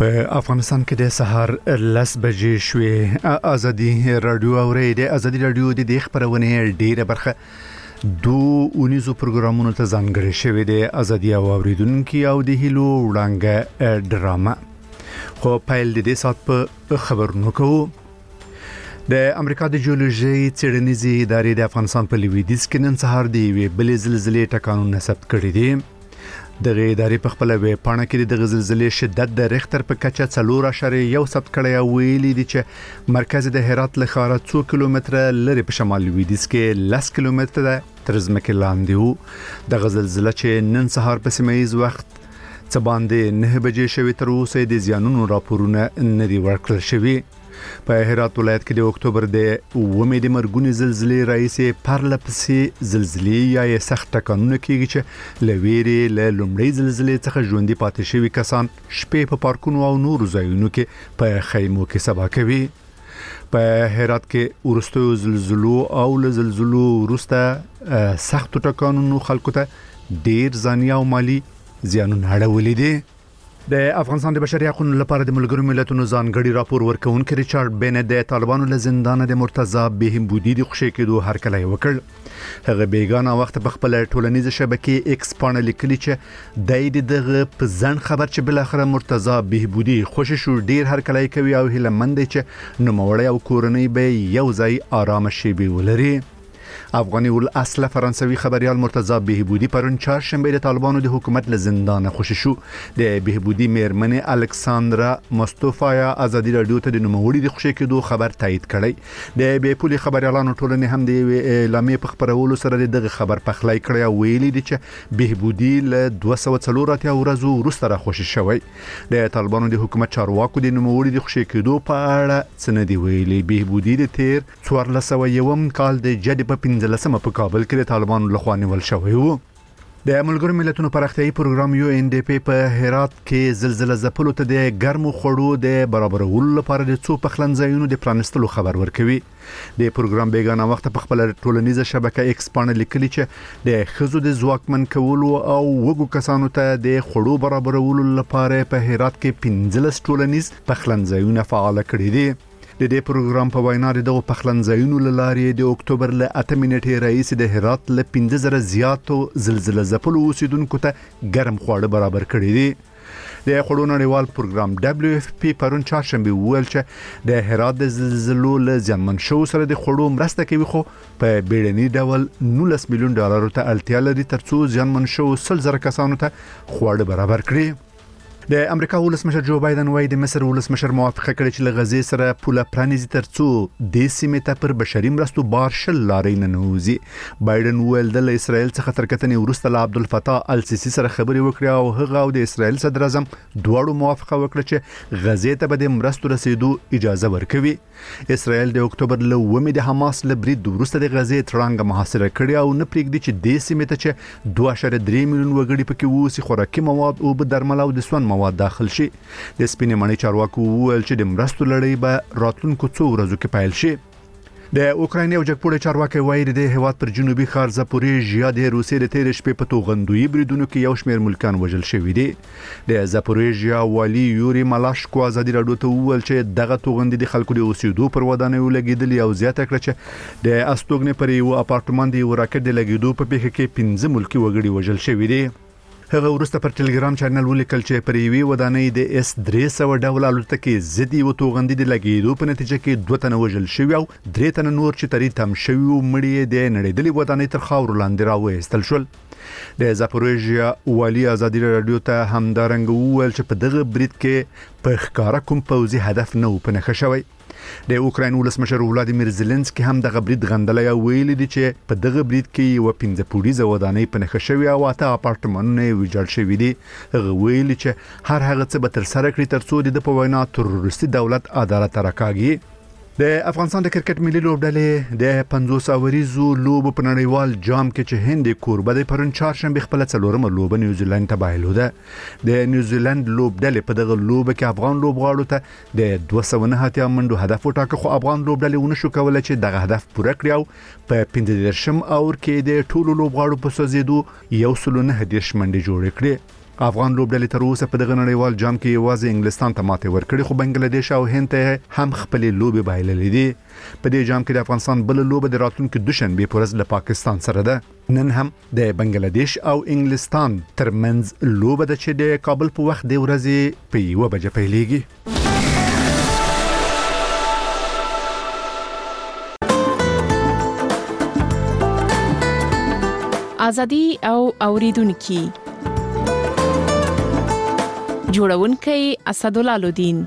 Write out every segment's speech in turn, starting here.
په افغانستان کې د سهار 10 بجې شوې. ازادي رادیو اوري د ازادي رادیو د خبرونه ډیره برخه اونیزو پروګرامونو ته ځانګړي شوی د ازادي اوریدونکو او د هیلو وړاندې ډرامه. خو پیل د دې سات په خبرونو کوو. د امریکا د جیولوژي څېړنیزې ادارې د افغانستان په لویدیځ کې نن سهار د یوې بلې زلزلې ټکانونه ثبت کړي دي. دغه ادارې په خپل ویب پاڼه کې د زلزلې شدت د ریختر په کچه 4.1 ثبت کړی او ویلي دي چې مرکز د هرات له ښاره 2 کیلومتره لري په شمال لویدیځ کې 10 کیلومتره تر ځمکې لاندې وو. د زلزلې چې نن سهار په سیمایي وخت څه باندې 9 بجې شوې تر اوسه د زیانونو راپورونه نه دی ورکړل شوی. په هرات ولایت کې د اکتوبر د 9 د مرګونی زلزلې رئیسې پرلپسې زلزلې یا سخت ټکانونه کېږي چې لویری له لومړی زلزلې څخه ژوندۍ پاتې شوي کسان شپې په پارکونو او نورو ځایونو کې په خیمو کې سبا کوي. په هرات کې ورستو زلزلو او له زلزلو وروسته سخت ټکانونو خلکو ته ډیر ځاني او مالی زیانونه اړولې دي. د افغانستان د بشري حقوقو لپاره د ملګرو ملتونو ځانګړي راپور ورکونکي ریچارډ بینټ د طالبانو له زندان د مرتضی بهبودی د خوشی کېدو هرکلی وکړ. هغه بیگانه وخت په خپل ټولنیزه شبکې ایکس باندې لیکلي چې دغه په ځن خبر چې بل اخر مرتضی بهبودی خوشی شو ډیر هرکلی کوي او هله مند چې نوموړی او کورنۍ به یو ځای آرام شي به ولري. افغاني ول اصله فرانسوي خبريال مرتضی بهبودی پرون چهارشنبه د طالبانو د حکومت له زندان خوشی شو. د بهبودی میرمن الکساندرا مصطفی ازادي رادیو ته د نوموړي د خوشی کېدو خبر تایید کړی. د بیپولي خبريالانو ټولنې هم د اعلامیې په خبرولو سره دغه خبر پخلای کړی او ویلي دي چې بهبودی له 240 ورځو وروسته را خوشی شوی. د طالبانو د حکومت چارواکو د نوموړي د خوشی کېدو په اړه څه نه دی ویلي. بهبودی د تیر 1401 کال د جدي په 15 په کابل کې د طالبانو لخوا نیول شوی وو. د ملګرو ملتونو پراختیایي پروګرام UNDP په هرات کې زلزلې ځپلو ته د ګرمو خوړو د برابرولو لپاره د څو پخلنځایونو د پرانستلو خبر ورکوي. د پروګرام بیگانه وخت په خپل ټولنیزه شبکه ایکس باندې لیکلي چې د خزو د ځواکمن کولو او وګو کسانو ته د خوړو برابرولو لپاره په هرات کې 15 ټولنیز پخلنځایونه فعال کړي دي. د دې پروګرام په وینا د پخلنځایونو لارې د اکتوبر له 8 منټې رئیس د هرات له 15000 زیاتو زلزلې ځپلو اوسیدونکو ته ګرم خواړه برابر کړي دي. د خوړو نړیوال پروګرام WFP پرون چهارشنبه ویل چې د هرات د زلزلو له زیانمن شو سره د خوړو مرسته کوي خو په بیړني ډول $19 میلیون ته اړتیا لري ترڅو زیانمن شو 100,000 کسانو ته خواړه برابر کړي. د امریکا ولسمشر جو بایدن وايي د مصر ولسمشر موافقه کړې چې له غزې سره پوله پرانیزي ترڅو د سیمې ته پر بشري مرستو بار شل لارې نه نوځي. بایدن ویل د اسرائیل څخه تر کتنې وروسته له عبدالفتاح السیسی سره خبرې وکړې او هغه او د اسرائیل صدر اعظم دواړو موافقه وکړه چې غزې ته به د مرستو رسیدو اجازه ورکوي. اسرائیل د اکتوبر له 9 د حماس له برید وروسته د غزې تړانګه محاصره کړې او نه پرېږدي چې د سیمې ته چې 2.3 میلیون وګړي پکې ووسي خوراکي مواد او درمل او د سون مواد داخل شي. د سپینې مڼې چارواکو وویل چې د مرستو لړۍ به راتلونکو 2 ورځو کې پیل شي. د اوکراین یو جګپوړی چارواکي وایي د هیواد پر جنوبي ښار زاپوریژیا د روسیې د تیر شپې په توغندوی بریدونو کې یو شمېر ملکان وژل شوي دي. د زاپوریژیا والی یوري مالاشکو ازادي رادیو ته وویل چې دغه توغندي د خلکو د اوسېدو پر ودانیو لګیدلې او زیاته کړه چې د استوګنې پر یو اپارتمان د راکټ د لګیدو په پیښه کې 15 ملکی وګړي وژل شوي دي. هغه ورسته پر ټلګرام چینل ولیکل چې پر یوې ودانۍ د S300 ډول الوتکې ضدي و توغندي د لګیدو په نتیجه کې 2 تنه وژل شوي او 3 تنه نور چې تری تم شوي او مړي د نړیدلې ودانۍ تر خاور لاندې راوېستل شول. د زاپوریژیا والی ازادي رادیو ته همدارنګ وویل چې په دغه برید کې په ښکارا کوم پوځي هدف نه و پنهخه شوی. د اوکراین ولسمشر ولادیمیر زيلنسکي هم دغه برید غندلای او ویلي دي چې په دغه برید کې یو 15 پوړیزه ودانۍ پنهخه شوی او 8 اپارتمانونه ویجاړ شوي دي. هغه ویلي چې هر هغه څه به تر سره کړی ترڅو د په وینا تروریستي دولت عدالت راکاږي. د افغانستان د کرکټ ملي لوبډلې د 50 اوریزو لوب په نړیوال جام کې چې هند کوربه د پرون چهارشنبه خپل څلورمه لوب نیوزیلند ته بایلوده. د نیوزیلند لوبډلې په دغه لوب کې افغان لوبغاړو ته د 209 منډو هدف وټاکه خو افغان لوبډلې ونه شو کولای چې دغه هدف پوره کړي او په 15 اور کې د ټولو لوبغاړو په سوزیدو 109 منډې جوړ کړي. افغان لوبډلې تر اوسه په دغه نړیوال جام کې یوازې انګلستان ته ماته ورکړي خو بنگلاديش او هند ته هم خپل لوبي بایللې دي په دې جام کې د افغانستان بل لوبه د راتلونکو دوشنبه په ورځ له پاکستان سره ده نن هم د بنگلاديش او انګلستان ترمنځ لوبه د چې د کابل په وخت د ورځې په 1 بجې پیلېږي ازادي او اوریدونکو جوړونکي اسدالله الدین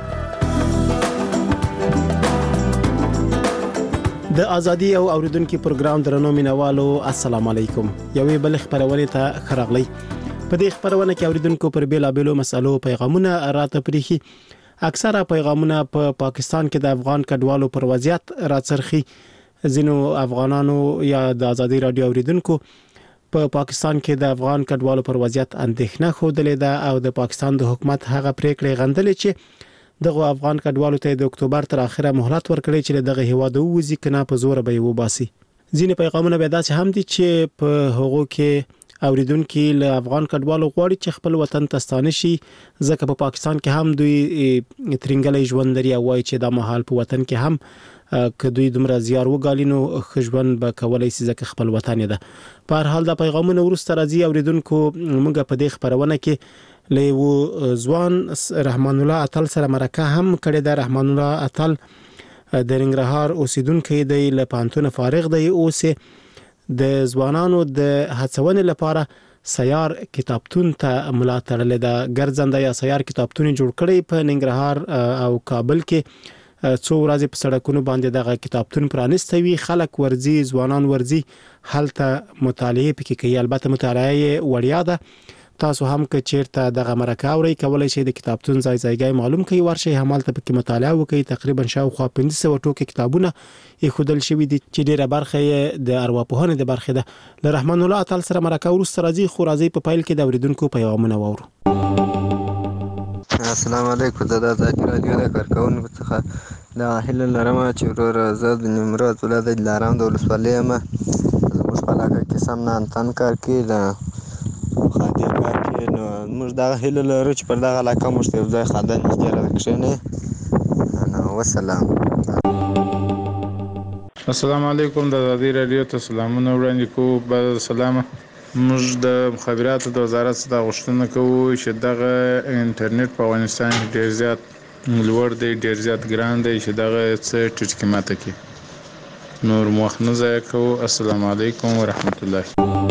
د ازادي او اوریدونکو پروګرام درنو مینوالو السلام علیکم یوې بل خبرونه ته خراغلی په دې خبرونه کې اوریدونکو پر بیلابلو مسالو پیغامونه راته پریخي اکثره پیغامونه په پاکستان کې د افغان کډوالو پر وضعیت راڅرخي زینو افغانانو یا د ازادي رادیو اوریدونکو په پاکستان کې د افغان کډوالو پر وضعیت اندېښنه خوده ده او د پاکستان د حکومت هغه پریکړې غندلې چې دغه افغان کډوالو ته د اکتوبر تر اخره مهلت ورکړي چې دغه هیواد ووزي کنه په زور به یو باسي ځینې پیغامونه به داسې هم دي چې په هغو کې اوریدونکو له افغان کډوالو غواړي چې خپل وطن ته ستانه شي ځکه په پاکستان کې هم دوی ترنګلې ژوند لري او وايي چې د مهال په وطن کې هم که دوی دومره زیار وګالینو خجبن به کولای شي ځکه خپل وطن ده په هر حال د پیغامونو ورسته راځي اوریدونکو موږ په دې خبرونه کې له ځوان رحمان الله اتل سره مرکه هم کړې ده رحمان الله اتل د رنګرهار اوسیدونکو دی له پانتون فارغ دی اوسه د ځوانانو د هڅونې لپاره سیار کتابتون ته ملاتړ لیدا ګرځنده یا سیار کتابتون جوړ کړی په ننګرهار او کابل کې څو ورځې په سړکونو باندې دغه کتابتون پرانستوي خلک ورزي ځوانان ورزي هلته مطالعه پکې کوي البته مطالعه وړیا ده تاسو هم که چیرته دغه مرکه اوري کولای شئ د کتابتون ځای معلوم کړئ ورشي همالته پکې مطالعه وکړئ تقریبا شاوخوا 1500 ټوکې کتابونه یخودل شوی دي چې ډیره برخه د ارواپوهنې د برخه ده ل رحمان الله اتل سره مرکه ورسره راځي خو راځي په پایل کې د اوریدونکو پیغامونه وورو السلام علیکم د ازادي رادیو د کارکونکو څخه د هیله لرم چې ورور زه د نیمروز ولایت دلارام د ولسوالۍ یم زموږ په علاقه کې سم نه انتن کار کوي د خادي کار کوي نو موږ دغه هیله لرو چې پر دغه علاقه موږ ته یو ځای خاده نږدې راکښېني نو وسلام السلام علیکم د ازادي رادیو ته سلامونه وړاندې کوو بعد سلامه موږ د مخابراتو د وزارت څخه غوښتنه کوو چې دغه انټرنیټ په افغانستان کې ډیر زیات لوړ دی ډیر زیات ګران دی چې دغه څه ټیټ قیمته کې نور مخ نه ضایع کوو السلام علیکم ورحمت الله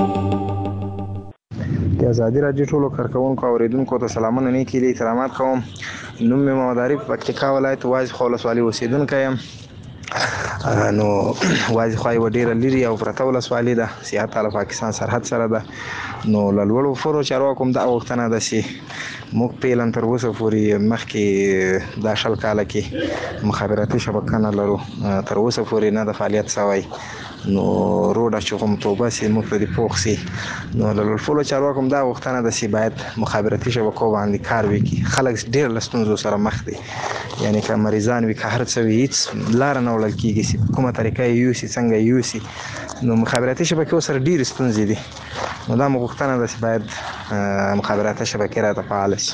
د ازادي رادیو ټولو کارکونکو او اوریدونکو ته سلامونه نیکی دي احترامات کوم نوم مې محمد عارف پکتیکا ولایت وایز خولس والی اوسیدونکی یم نو وایي خو یو ډیر لري او پرته ولسوالۍ ده سیاحت له پاکستان سرحد سره ده نو لوړو فورو چارواکو د وختنه ده سي موږ پیلن تر اوسه پورې مخکې د شل کال کې مخابراتي شبکه نه لرو تر اوسه پورې نه د فعالیت سوی نو روډ چې کوم توبه سي موږ په دې پوښسي نو لوړو چارواکو د وختنه ده سي باید مخابراتي شبکو باندې کار وکړي خلک ډیر لستونزو سره مخ دي یعنی که مریضان وي که هر څه وي هیڅ لار نه ولل کیږي کومه طریقه یو سي څنګه یو سي نو مخابراتي شبکې سره ډیر ستونزې دي نو دا مغوښتنه ده چې باید مخابراتي شبکې راته فعال شي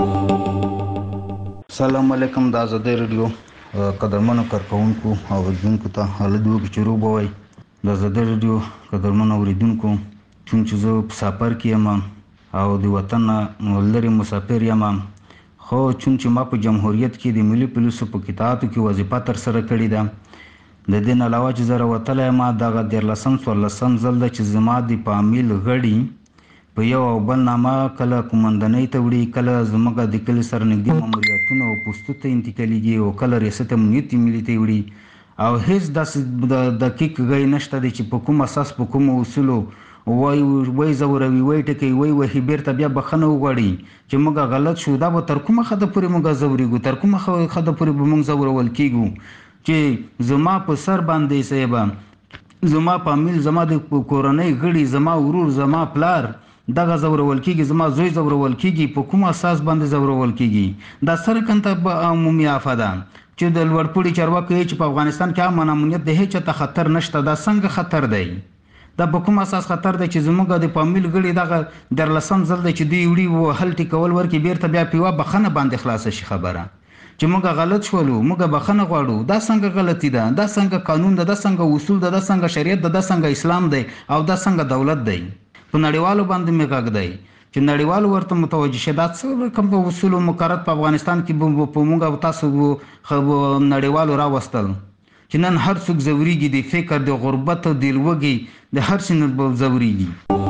السلام علیکم د ازادي رادیو قدرمنو کارکونکو او اوریدونکو ته حالت وګ چرو بوي د ازادي رادیو قدرمنو اوریدونکو چې زه په سفر کې یم او د وطن لري مسافر یم خو چې ما په جمهوریت کې د ملي پولیسو په کتابو کې وظیفه تر سره کړې ده د دې نه علاوه چې زه وتلې ما دغه 13 ځل د چې زما د پامیل غړي په یو بل نامه کله کومندنۍ ته وړي کله زموږه د کلی سره نږدې ماموریتونه او پوسټو ته انتقالېږي او کله ریاست امنیت ملي ته وړي او هیڅ داسې دقیق غي نشته چې په کوم اساس په کوم اصولو وای زوروي وای ټکی وای وهي بیرته بیا بخنه وغواړي چې موږ غلط شو دا به تر کومه خده پورې موږ زوريګو تر کومه خده پورې به موږ زورول کیږو چې زما په سر باندې سیبا زما فامیل زما د کورنۍ غړي زما ورور زما پلار دغه زورول کیږي زما زوی زورول کیږي په کوم اساس باندې زورول کیږي دا سره کنته عمومي افاده چې د لوړپوړي چارواکي چې په افغانستان کې امن امنیت د هیڅ ته خطر نشته دا څنګه خطر دی دا په کوم اساس خطر دی چې زموږ د فامیل غړي دغه در لسم ځل دی چې دوی وړي وهل ټیکول ورکې بیرته بیا پیوه بخښنه باندې خلاصه شي خبره چې موږ غلط شولو موږ بخښنه غواړو دا څنګه غلطي ده دا څنګه قانون ده دا څنګه اصول ده دا څنګه شریعت ده دا څنګه اسلام دی او دا څنګه دولت دی په نړیوالو باندې مې غږ دی چې نړیوالو ورته متوجه شي دا څه کوم اصول او مقررات په افغانستان کې په موږ او تاسو نړیوالو راوستل چې نن هر څوک زوريږي د فکر د غربت او د لوږې د هر څه نه زوريږي.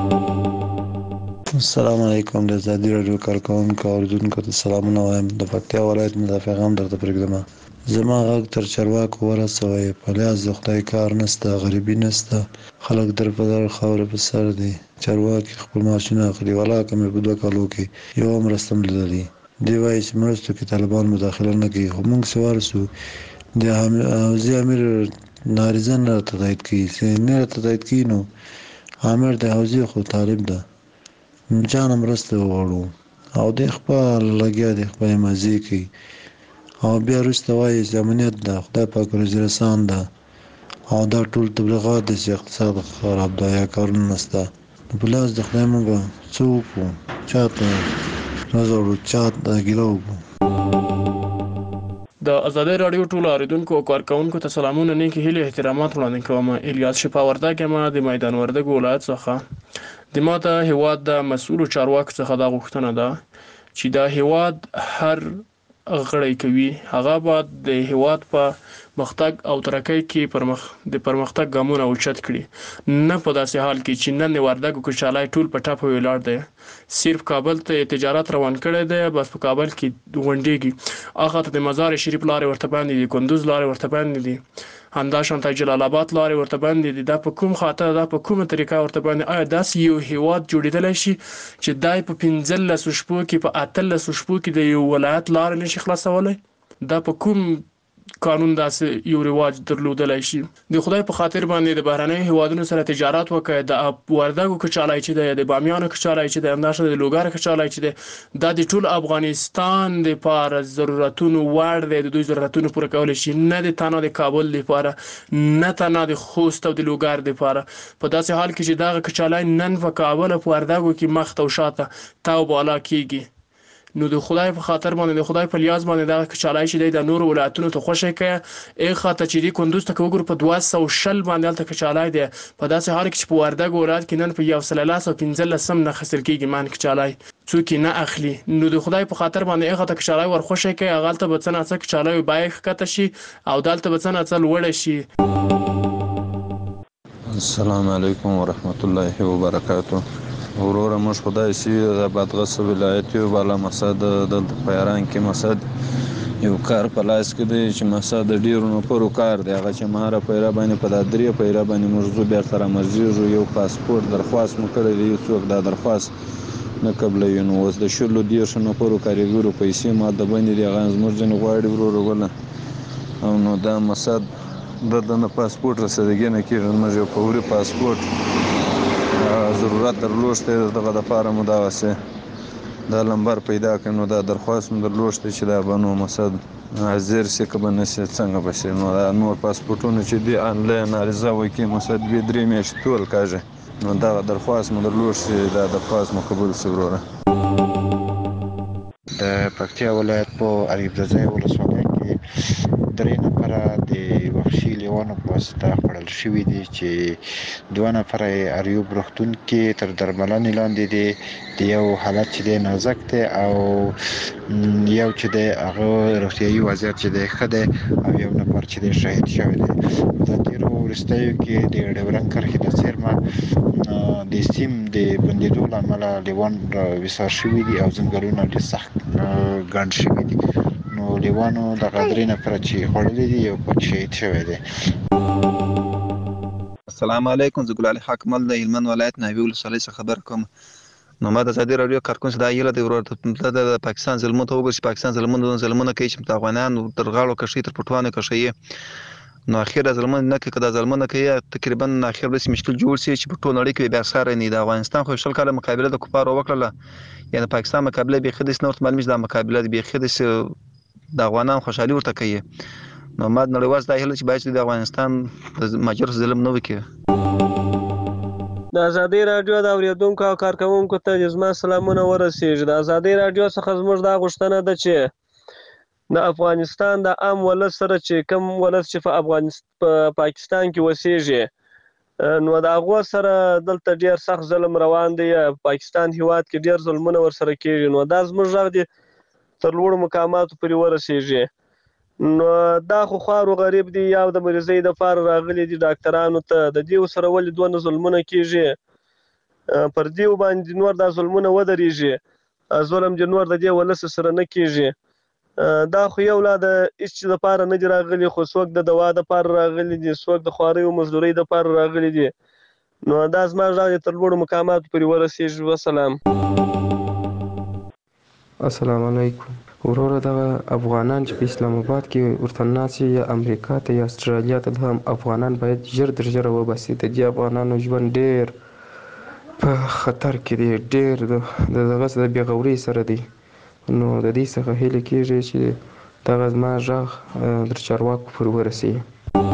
السلام علیکم د آزادي راډیو کارکونکو اوریدونکو ته سلامونه وایم. د پکتیا ولایت مدافعان درته پرېږدم. زما غږ تر چارواکو ورسوئ. په لیاز د خدای کار نشته، غریبي نشته، خلک در په در خاورې په سر دي. چارواکي خپل معاشونه اخلي. ولاکه مې په 2 کالو کې یوه مرسته هم لیدلې. دوی وایي چې مرستو کې طالبان مداخله نه کوي، خو موږ چې ورسو د حوزې امیر نارضا نه راته تایید کوي. چې نه راته تایید کوي نو امیر د حوزې خو طالب ده، جان مرسته وغواړو او د خپل لګیا د خپل مزي کوي او بیا وروسته وایي چې امنیت ده، خدای پاک وزیرستان ده او دا ټول تبلیغات دي چې اقتصاد خراب ده یا کارونه نشته. په لاس د خدای موږ څه وکړو؟ چاته نظر چاته ګیله وکړو. د آزادي رادیو ټول اوریدونکو او کارکونکو ته سلامونه، نیکی هیله احترامات وړاندې کوم. الیاس شفا وردګ یم د میدان وردګ ولایت څخه. د ماته هیواد د مسؤلو چارواکو څخه دا غوښتنه ده چې دا هیواد هر غړی کوي هغه باید د هیواد په مختګ او ترقۍ کې د پرمختګ ګامونه اوچت کړي، نه په داسې حال کې چې نن وردګ کوچالای ټول په ټاپه ولاړ دی، صرف کابل ته تجارت روان کړی دی، بس په کابل کې غونډېږي، هغه ته د مزار شریف لارې ورته باندې دي، کندوز لارې ورته باندې دي، همداشانته جلال آباد لارې ورته باندې دي. دا په کوم خاطر دا په کومه طریقه ورته باندې آیا داسې یو هیواد جوړېدلی شي چې دای په 15 شپو کې په 18 شپو کې د یو ولایت لارې نشي خلاصولی؟ دا په کوم قانون داسې یو رواج درلودلی شي؟ د خدای په خاطر باندې د بهرنیو هیوادونو سره تجارت وکړئ. د وردګو کچالای چې دی، د بامیانو کچالای چې دی، همداشانته د لوګر کچالای چې دی، دا د ټول افغانستان دپاره ضرورتونو وړ دی، د دوی ضرورتونو پوره کولی شي، نه د تنها د کابل دپاره، نه تنها د خوست او د لوګر دپاره. په داسې حال کې چې دغه کچالای نن په کابل او په وردګو کې مخته او شاته تاو بالا کېږي، نو د خدای په خاطر باندې د خدای په لیاز باندې دغه کچالای چې دی د نورو ولایتونو ته خوشی کوي. ای خاطر چې دی کندوز ته وګورو په 210 باندې هلته کچالای دی، په داسې حال کې چې په وردګ ولایت کې نن په 115 نه خسل کېږي من کچالای، څوک نه اخلي. نو د خدای په خاطر باندې ای خاطر کچالای ور خوشی کوي، هغه ته به څه نه څه کچالای بای ښکته شي او دلته به څه نه څه لوړه شي. السلام علیکم ورحمت الله وبرکاته. وروره موږ خدای سي د بادغیس ولایت یو بالا مسد دلته په ایران کې مسد یو کار په لاس کې دی چې مسد ډیرو نفرو کار دی، هغه چې مهاره پیره باندې په دا 3 پیره باندې موږ زو بیا سره مرزیږو، یو پاسپورت درخواست مو کړی دی، یو څوک دا درخواست نه قبلوي. نو اوس د 10 نفرو کارګرو پیسې ما د باندې دی، هغه زموږ ځینې غواړي وروره ګله او نو دا مسد د نه پاسپورت رسیدګي نه کېږي، موږ یو فوري پاسپورت ضرورت درلوشته دغه دپاره مو دغسې دا لمبر پیدا کړي، نو دا درخواست مو درلوشته چې دا به نو مسد حاضر سي که به نه سي څنګه به سي. نو دا نور پاسپورټونه چې دي آنلاین عریضه وکړي مسد 2-3 میاشتې ټول کاږي، نو دغه درخواست مو درلوشت سي، دا درخواست مو قبول سي. وروره د پکتیا ولایت په اریب ځای ولسوالۍ کې 3 نفره د وحشي لیوانو په واسطه خوړل شوي دي، چې 2 نفره یې اریوب روغتون کې تر درملنې لاندې دي، د یو حالت چې دی نازک دی او یو چې دی هغه روغتیایي وضعیت چې دی ښه دی او یو نفر چې دی شهید شوی دی. د تېرو وروستیو کې د ډیورنډ کرښې د څیرمه د سیم د بندېدو له امله لیوان ویسار شوي دي او ځنګلونه ډېر سخت ګڼ شوي دي. نو لیوانو دغه 3 نفره چې خوړلي دي یو پټ شهید شوی دی. السلام علیکم، زه ګلالي حاکمل د هلمند ولایت ناوې ولسوالۍ څخه خبر کوم. نو ما د آزادي راډیو کارکون څخه دا هیله دی ورور د پاکستان ظلمونو ته وګورئ چې پاکستان ظلمونه کوي چې افغانان تر غاړو کشي تر پټوانو کشي، نو اخر ظلمونه نه کوي، که دا ظلمونه کوي تقریبا اخر به مشکل جوړ شي چې په ټول نړۍ کې بیا سره نه د افغانستان خو 20 کاله مقابله د کفارو وکړه، یعنی پاکستان مقابله به خدای نور معلومه ده، مقابله به خدای د افغانان خوشحالي ورته کوي. نو ما نړیوال دا هیله چې باید د افغانستان د ماجر ظلم نه وکړي. د ازادي رادیو د اوریدونکو او کارکونکو ته زما سلامونه ورسیږي. د ازادي رادیو څخه زموږ دا غوښتنه ده چې د افغانستان د عام ولس سره چې کوم ولس چې په پاکستان کې اوسېږي نو د هغو سره دلته ډېر سخت ظلم روان دی. پاکستان هیواد کې ډېر ظلمونه ورسره کېږي. نو دا زموږ غږ دی تر لوړو مقاماتو پورې ورسېږي. نو دا خو خوار و غریب دي یا د مریضۍ دپاره راغلي دي ډاکټرانو ته، د دې سره ولې دونه ظلمونه کېږي؟ پر دې باندې نور دا ظلمونه ودرېږي، ظلم دې نور د دې ولس سره نه کېږي. دا خو یو لا د هېڅ چي دپاره نه دي راغلي، خو څوک د دوا دپاره راغلي دي، څوک د خوارۍ او مزدورۍ دپاره راغلي دي. نو دا زما غږ تر لوړو مقاماتو پورې ورسېږي. وسلام. السلام علیکم. وروره دغه افغانان چې په اسلام آباد کې ورته ناست یا امریکا ته یا استرالیا ته هم افغانان باید ژر تر ژره وباسي. د دې افغانانو ژوند ډېر په خطر کې دی، ډېر د دغه د بېغورۍ سره دی. نو د دې څخه هیله کېږي چې دغه زما غږ تر چارواکو پورې ورسوي.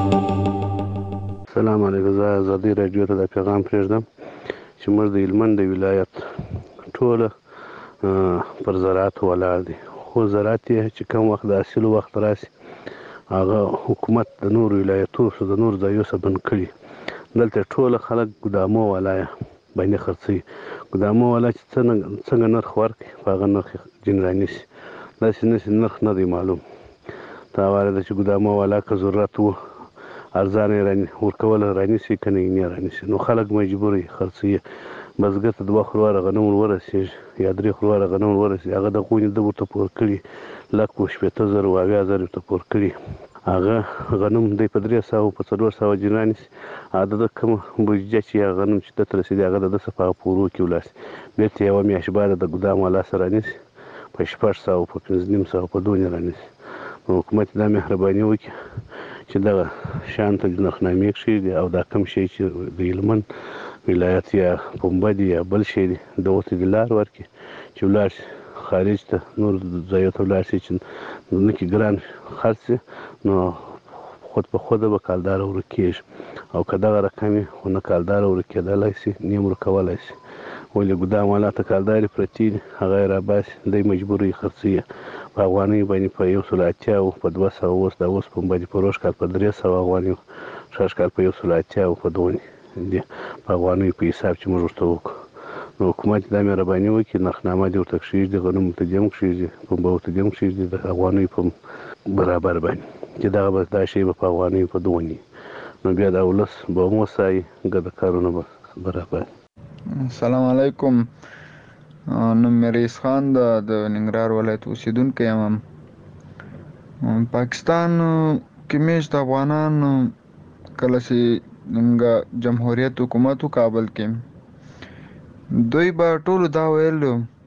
السلام علیکم. زه ازادي راډیو ته دا پیغام پرېږدم چې موږ د هلمند د ولایت ټوله پر زراعت ولاړ دي، خو زراعت یې چې کوم وخت د حاصلو وخت راسي هغه حکومت د نورو ولایتونو د نورو ځایو څخه بند کړي. دلته ټوله خلک ګدامو والا باندې خرڅوي. ګدامو والا چې څنګه نرخ ورکړي په هغه نرخ جن رانیسي. داسې نسي نرخ نه دی معلوم. دا واره ده چې ګدامو والا که ضرورت و ارزانه یې ورکول رانیسي، که نه یې نه رانیسي. نو خلک مجبور یې خرڅوي. بزګر ته 2 خرواره غنم ورسېږي یا 3 خرواره غنم ورسېږي، هغه د غونې ده ورته پور کړي 1,80,000 او 80,000 ورته پور کړي. هغه غنم دی په 300 په 400 جن رانیسي. هغه د کوم بودجه چې هغه غنم چې ده ته رسېدي هغه د ده څخه په هغه پورو کې ولاړ سي. بېرته یوه میاشت بعد د ګدام والا سره رانیسي په 600 په 5,500 په دونې رانیسي. نو حکومت دا مهرباني وکړي چې دغه شان ته نرخنامې کښېږدي او دا کوم شی چې د هلمند ولایت یا پنبه دي یا بل شی دي دغو ته دې لار ورکړي چې ولاړ شي خارج ته نور ځایو ته ولاړ شي چې نه کې ګران خرڅ شي. نو خود په خوده به کالداره ورک کېږي او که دغه رقم وي خو نه کالداره ورک کېدلی شي نه یې ورکولی شي. ولې ګدام والا ته کالدارې پرتې دي، هغه یې راباسي، دی مجبور یې خرڅوي په افغانیو باندې په 180 په 200. اوس دا اوس پنبه دي په روش کال په 300 افغانیو، شاش کال په 180 په دونې دي په افغانیو په حساب چې موږ ورته وکړو. نو حکومت دا مهرباني وکړي نرخنامه دې ورته کښېږدي، غنمو ته دې هم کښېږدي، پنبه ورته دې هم کښېږدي د افغانیو په برابر باندې چې دغه به دا شی به په افغانیو په دونې. نو بیا دا ولس به هم وسایي که د کارونه به برابر. السلام علیکم. نوم مې رئیس خان ده، د ننګرهار ولایت اوسېدونکی یم. پاکستان کې مېشت افغانان کله چې زموږ جمهوریت حکومت و کابل کې، دوی به ټولو دا ویل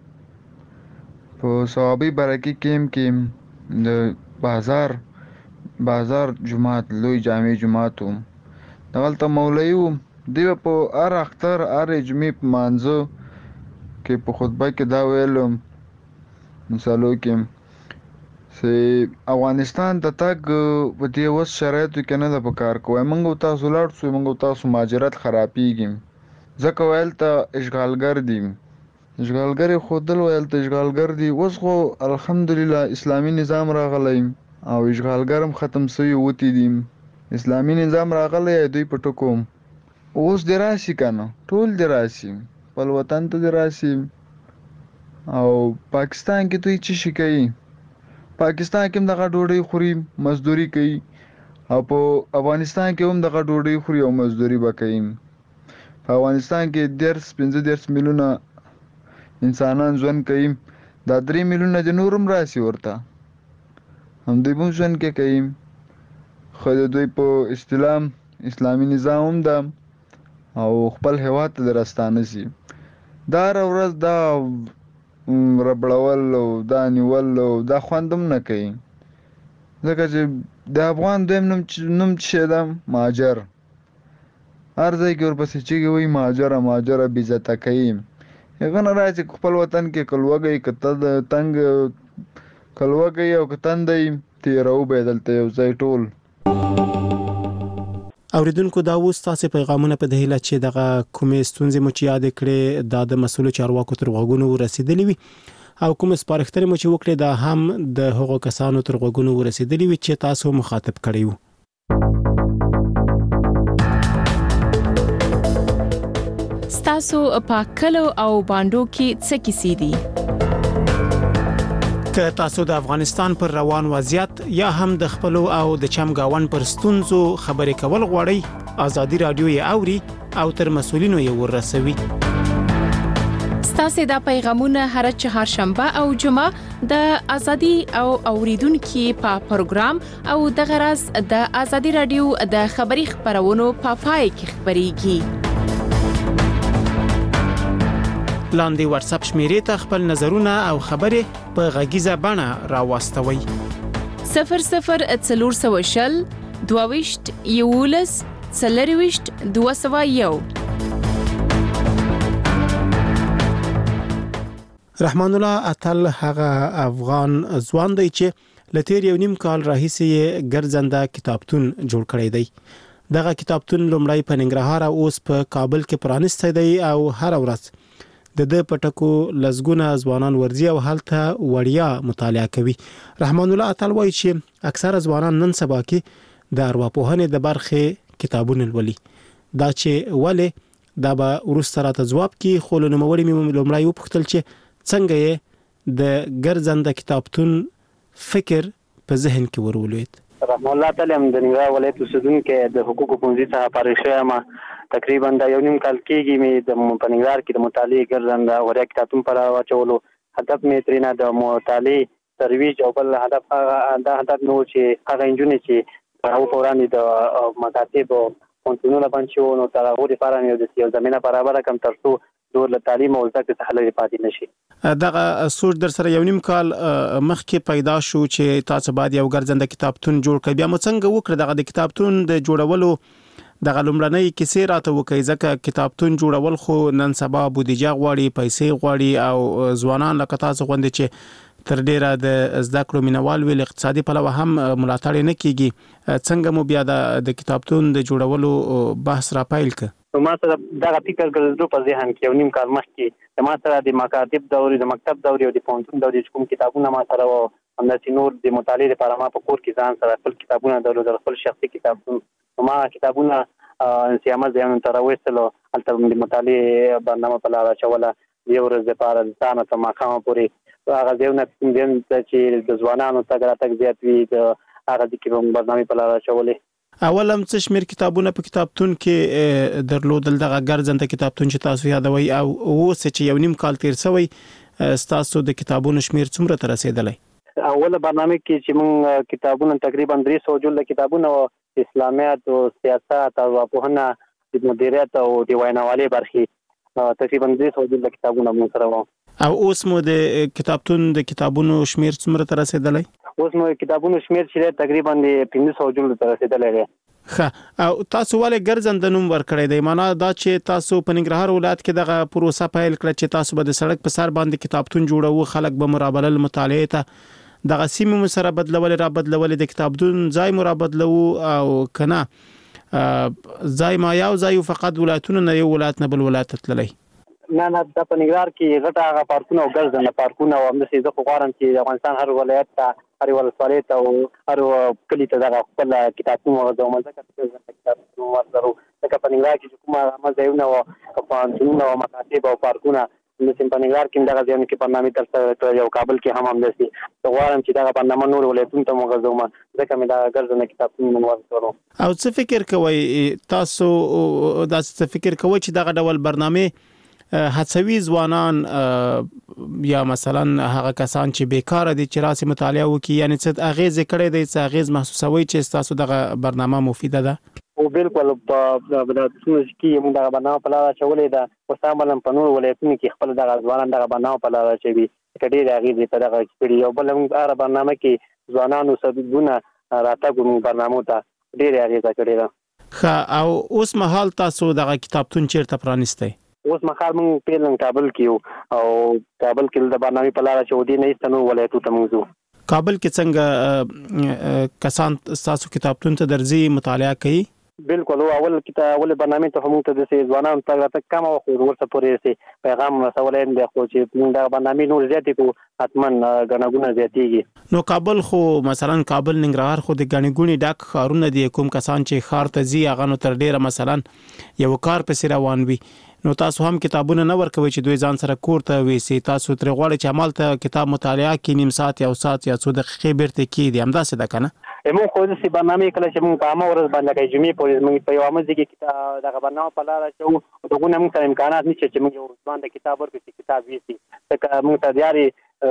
په صوابۍ برکي کیم کې د بازار جومات لوی جامع جومات و، دغلته مولوي و. دوی به په هر اختر هر جمعې په مانځه کې په خطبه کې دا ویل مثالو کې چې افغانستان ته تګ په دې اوس شرایطو کې نه ده په کار کوی. موږ او تاسو لاړ شو، موږ او تاسو مهاجرت خرابېږي ځکه ویل ته اشغالګر دي، اشغالګر یې ښودل ویل ته اشغالګر دي. اوس خو الحمدلله اسلامي نظام راغلی او اشغالګر هم ختم سوي وتي دي، اسلامي نظام راغلی دوی په ټکو. اوس دې راشي که نه ټول دې راشي خپل وطن ته دې راشي. او پاکستان کې دوی څه شي کوي؟ پاکستان کې هم دغه ډوډۍ خوري، مزدوري کوي، او په افغانستان کې هم دغه ډوډۍ خوري او مزدوري به کوي. په افغانستان کې 15 میلیونه انسانان ژوند کوي، دا 3 میلیونه د نور هم راشي ورته، هم دوی هم ژوند کې کوي. خو د دوی په اصطلاح اسلامي نظام هم ده او خپل هیواد ته راستانه شي. دا هره ورځ دا ربړول او دا نیول او دا خوند هم نه کوي، ځکه چې د افغان دویم نوم څه شی ده؟ مهاجر. هر ځای کې ورپسې چیغې وایي مهاجره مهاجره، بې عزته کوي. هغه نه راشي خپل وطن کې که لوږی که تنګ که لوږی او که تندی تېروو به یې دلته یو ځای ټول. اوریدونکو دا اوس تاسو پیغامونه په دهیله چې دغه کومې ستونزې مو چې یاد کړې د مسولو چارواکو تر غوږونو ورسېدلې وي او کوم سپارښتنې مو چې وکړې دا هم د هغو کسانو تر غوږونو ورسېدلې وي چې تاسو مخاطب کړی وو. ستاسو په کلو او باندو کې څه کیسې دي؟ که تاسو د افغانستان پر روان وضعیت یا هم د خپلو او د چمګاون پر ستونزو خبرې کول غواړئ، ازادي رادیو یې اوري او تر مسؤلینو یې ورسوي. ستاسو د پیغامونه هر چهارشنبه او جمعه د ازادي او اوریدونکو په پروګرام او د غرض د ازادي رادیو د خبري خبرونو په پای کې خبريږي. لاندې واتس اپ شمیرې ته خپل نظرونه او خبرې په غږیزه بڼه راوستوي. 0040 22 یولس 201. رحمان الله اتل هغه افغان ځوان دی چې لتیر یو نیم کال راهیسې ګرځنده کتابتون جوړ کړی دی. دغه کتابتون لومړی په ننګرهار او اوس په کابل کې پرانیستی دی او هر ورځ د پټکو لزګونه ځوانان ورځي او هلته وړیا مطالعه کوي. رحمان الله اتل وایي چې اکثره ځوانان نن سبا کې د ارواپوهنې د برخې کتابونه لولي. دا چې ولې دا به ورسره راته جواب کې خو نوموړي مې لومړی وپوښتل چې څنګه یې د ګرځنده کتابتون فکر په ذهن کې ورولید. رحمان الله تعالی د ننګرهار ولایت اوسیدونکو د حقوقو پوهنځي څخه فارغ شوم. تقریبا دا یو نیم کال کېږي مې د ننګرهار کې د مطالعې ګرځنده وړیا کتابتون پر واچولو. هدف مې ترېنه د مطالعې ترویج او بل هدف دا هدف نو چې هغه انجونې چې هغه پورانې د مکاتب او پونتونونه باندې نو تر هغه لپاره یو د یو زمينه برابر کم ترڅو دور له تعلیم او زده کړې څخه لري پاتې نشي. دغه سوچ در سره یو نیم کال مخکې پیدا شو چې تاسو باید یو ګرځنده کتابتون جوړ کړئ. بیا مو څنګه وکړه دغه د کتابتون د جوړولو دغه لومړنۍ کیسې راته وکړئ، ځکه کتابتون جوړول خو نن سبا بودیجه غواړي، پیسې غواړي او ځوانان لکه تاسو غوندې چې تر ډیره د زده کړو مینوال ویل اقتصادي پلوه هم ملاتړ نه کیږي. څنګه مو بیا د کتابتون د جوړولو بحث را پیل کړ؟ ما سره دغه فکر ګرځېدو په ذهن کې یو نیم کال مخکې ما سره د مکاتب دورې د مکتب دورې او د پوهنتون دورې کوم کتابونه ما سره او همداسې نور د مطالعې لپاره ما په کور کې ځان سره خپل کتابونه درلودل، خپل شخصي کتابتون. ما کتابونه سیامه ځایونو ته راوستلو، هلته د مطالعې برنامه په لاره اچوله. یو ورځ دپاره د سهار تر ماښامه پورې هغه ځایونه چې د ځوانانو تګ راتګ زیات وي د هغه ځای کې به برنامې په لاره اچولې. اول هم څه شمېر کتابونه په کتابتون کې درلودل، دغه ګرځنده کتابتون چې تاسو یادوي، او اوس چې یو نیم کال تیر شوی ستاسو د کتابونو شمېر څومره ته رسیدلی؟ اوله برنامه کې چې موږ کتابونه تقریبا 300 جلد کتابونه او اسلامیات او سیاست او ارواپوهنه د مدیریت او د ویناوالۍ برخې تقریبا 300 جلد کتابونه موږ سره وو. او اوس مو د کتابتون د کتابونو شمېر څومره ته رسیدلی؟ اوس مو کتابونو شمېر چې تقریبا 500 جلد ته رسیدلی دی. ښه، او تاسو ولې ګرځنده نوم ورکړی دی؟ معنا دا چې تاسو په ننګرهار ولایت کې دغه پروسه پیل کړه چې تاسو به د سړک په سر باندې کتابتون جوړوو، خلک به مرابلل مطالعې ته دغه سیمه مو سره بدلول د کتابتون ځای مو را بدلو او کنه ځای ما یو ځای فقط ولایتونه نه یو ولایت نه بل ولایت تللی؟ نه د په ننګرهار کې غټه هغه پارکونه او ګرځنده پارکونه او همداسې زه خو غواړم چې د افغانستان هر ولایت ته هر ولسوالۍ ته او هر کلي ته دغه خپل کتابتون وغځوم، ځکه چې ګرځنده کتابتون ورلرو. ځکه په ننګرهار کې چې کومه عامه ځایونه او پوهنتونونه او مکاتب او پارکونه همداسې په ننګرهار کې دغه ځایونو کې برنامې ترسره کړی او کابل کې هم همداسې. زه غواړم چې دغه برنامه نور ولایتونو ته وغځوم، ځکه مې دغه ګرځنده کتابتون ورکړو. او څه فکر کوئ تاسو داسې فکر کوئ چې دغه ډول برنامې هڅوي ځوانان یا مثلا هغه کسان چې بیکاره دي چې راسي مطالعه وکړي، یعنی څه اغیز کړی دی، څه اغیز محسوسوي چې تاسو دغه برنامه مفیده ده؟ او بالکل په ولایتونو کې موږ دغه برنامه په لاره اچولې ده. اوس هم په نور ولایتونو کې خپل دغه ځوانان دغه برنامه په لاره اچوي، ډېرې اغیزې په دغه کې کړي. او بل موږ هره برنامه کې ځوانانو سببونه راتګ برنامو ته ډېرې اغیزه کړې ده. ښه، او اوس مهال تاسو دغه کتابتون چیرته پرانیستی؟ اوس مخال موږ پیلن کابل کې یو او کابل کې د برنامې په لاره چې ودی نه ایستنو ولایتو ته موږ ځو. کابل کې څنګه کسان تاسو کتابتون ته درځي مطالعه کوي؟ بالکل اول اول برنامه ته هم ته د ځوانانو ته کم او ورته پورې سي پیغام رسولین د خو چې موږ د برنامه نور زیاتې کو حتمن غنغونه زیاتېږي. نو کابل خو مثلا کابل ننګرهار خو د غنګونی ډاک خارونه دي کوم کسان چې خار ته زی هغه نو تر ډیره مثلا یو کار په سر روان وي نو تاسو هم کتابونه نه ورکوي چې دوی ځان سره کور ته وېسي تاسو تر غواړي چې عمل ته کتاب مطالعه کې نیم ساعت یا ساعت یا 2 دقیقې بیرته کې دي همداسې ده کنه. موږ خو د برنامه کله چې موږ په امر ورځ باندې کوي جمعې پورې موږ په یو امزي کې کتاب د برنامه په لار چې دغه موږ سره امکانات نشته چې موږ یو باندې کتاب ورکړو کتاب ویسي ځکه موږ ته دیاري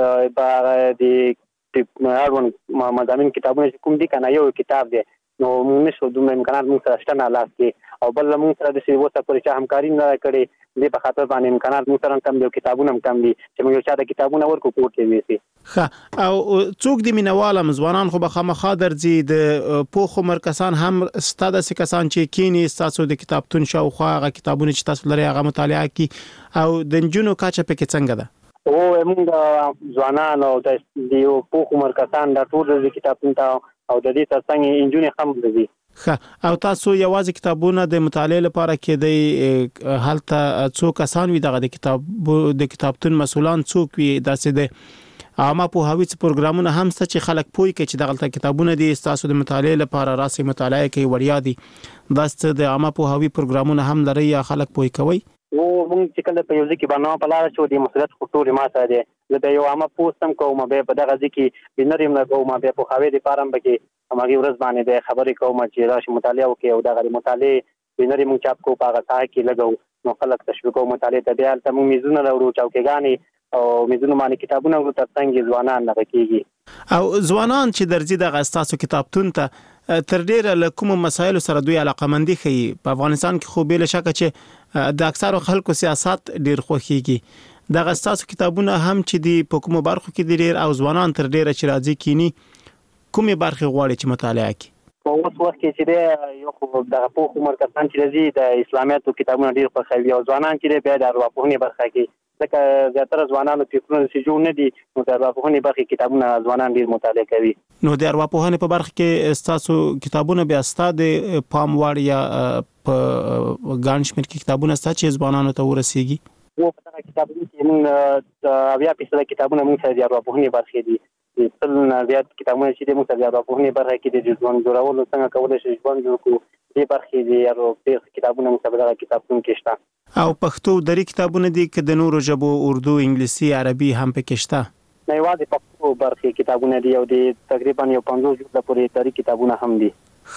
د اړوند مضامین کتابونه کوم دي کنه یو کتاب دی نو موږ نشو دومره امکانات موږ سره شته نه لاس کې او بل موږ سره د سی وسه پورې چې همکاري نه کړي د په خاطر باندې امکانات موږ سره کم دي کتابونه کم دي چې موږ یو چا د کتابونه ورکو کوټ کې ویسي. ښه او څوک د مینوالم ځوانان خو به خامخا درځي د پوخ عمر کسان هم ستاده سي کسان چې کینی تاسو د کتابتون شاوخوا هغه کتابونه چې تاسو لري هغه مطالعه کی او د جنونو کاچه پکې څنګه ده؟ او موږ ځوانان او د یو پوخ عمر کسان د ټول د کتابتون ته او د دې ترڅنګ انجونې هم دي. ښه او تاسو یوازې کتابونه د مطالعه لپاره کې د حالت څو کسان وي دغه د کتابتون مسولان څوک وي داسې د عامه پوهاوی پروګرامونه هم ست چې خلک پوي کې چې دغه کتابونه دي تاسو د مطالعه لپاره راسي مطالعه کوي وړیا دي داسې د عامه پوهاوی پروګرامونه هم لري یا خلک پوي کوي. او موږ چې کله په یو ځکه باندې په لار شو د مسؤلیت خطوري ما ته دي د یو عامه پوسټم کوم به په دغه ځکه بنریم نه کوم به په خاوي د فارم بګي همغه ورځ باندې د خبرې کوم چې راشي مطالعه وکي او دغه مطالعه بنریم چاپ کو په هغه کې لګو نو خلک تشویق او مطالعه ته بیا تم میزونه ورو چوکېګانی او میزونه باندې کتابونه ورو ترڅنګ ځوانان نه کېږي او ځوانان چې درځي د غستاسو کتابتون ته تر ډیره له کوم مسایل سره دوی علاقمندي خي په افغانستان کې خو به لشکه چې د اکثر خلکو سیاست ډیر خوخيږي د غستاسو کتابونه هم چې دی په کومو برخو کې ډیر او ځوانان تر ډیره چې راځي کینی کومه برخه غواړي چې مطالعه کوي. په اوس وخت کې چې یو خو د پوخ عمر کسان چې راځي د اسلامیاتو کتابونه ډیر خوښوي او ځوانان چې به د ارواپوهنې برخه کې ځکه زیاتره ځوانانو فکرونه چې جوړ نه دي نو د ارواپوهنې برخه کتابونه ځوانان ډیر مطالعه کوي. نو د ارواپوهنې په برخه کې تاسو کتابونه بیا ستاسو پام وړ یا په ګانشمیر کې کتابونه ستاسو چې ځوانانو ته ورسیږي؟ او په دغه کتابونو کې موږ بیا په کتابونه موږ سره د ارواپوهنې برخه دي ټول زیات کتابونه چې موږ سره د ارواپوهنې برخه کې د ژوند جوړولو څنګه کولای شي ژوند جوړ کړو دې برخه دي او په کتابونه موږ سره د کتابتون کې شته او پښتو دري کتابونه دي که د نورو ژبو اردو انګلیسي عربي هم پکې شته؟ نه یوازې پښتو برخه کتابونه دي او د تقریبا یو 50 جلده پورې دري کتابونه هم دي.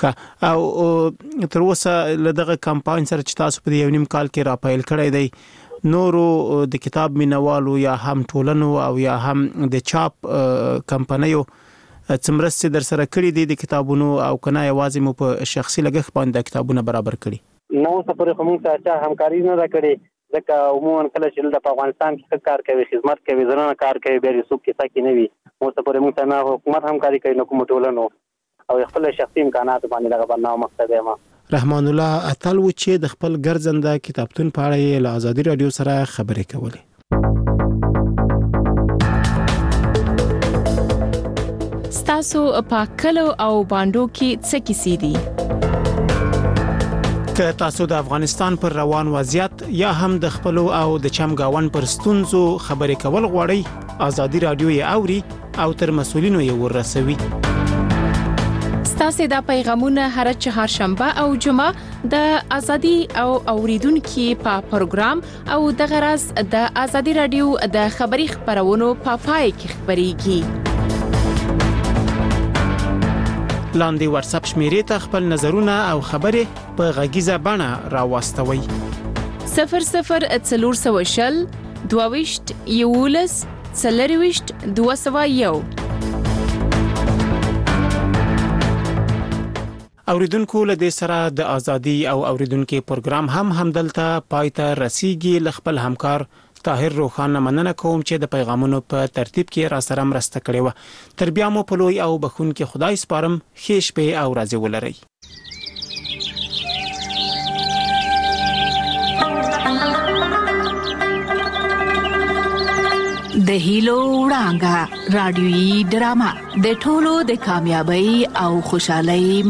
او تر اوسه لدغه کمپاین سره چې تاسو په یو نیم کال کې را پیل کړی دی نورو د کتاب مینوالو یا هم ټولنو او یا هم د چاپ کمپنیو څمرسته در سره کړی دي د کتابونو او کنه یوازې مو په شخصي لګښت باندې کتابونه برابر کړي؟ نو سفر کوم ته همکاري نه راکړي ځکه عموما کله چې د افغانستان کې کار کوي خدمت کوي زرانه کار کوي به رسوب کې سکه نه وي مو سفر موږ ته نه حکومت همکاري کوي نو کوم ټولنو او خپل شخصي امکانات باندې دغه برنامه مقصد ما رحمان الله اتل و چې د خپل ګرځنده کتابتون په اړه له ازادي رادیو سره خبرې کولې. ستاسو په کلو او باندو کې څه کیسې دي؟ که تاسو د افغانستان پر روان وضعیت یا هم د خپل او د چمګاون پر ستونزو خبرې کول غواړئ ازادي رادیو یې اوري او تر مسولینو یې ورسوي. ستاسو د پیغامونه هر چهارشنبه او جمعه د ازادي او اوریدونکو په پروګرام او د غرض د ازادي رادیو د خبري خبرونو په پای کې خبريږي. لاندې واتس اپ شمیرې ته خپل نظرونه او خبرې په غږیزه بڼه راوستوي. 0040 22 یولس 40 201. اوریدونکو له دې سره د ازادي او اوریدونکو پروګرام هم همدلته پایته رسیدي. خپل همکار طاهر روخان مننه کوم چې د پیغامونو په ترتیب کې را سره مرسته کړې و. تر بیا مو په لوی او بخون کې خدای سپارم. ښه شپه او ورځ ولرئ. د هیلو وړانګه رادیوي ډرامه د ټولو د کامیابی او خوشحالي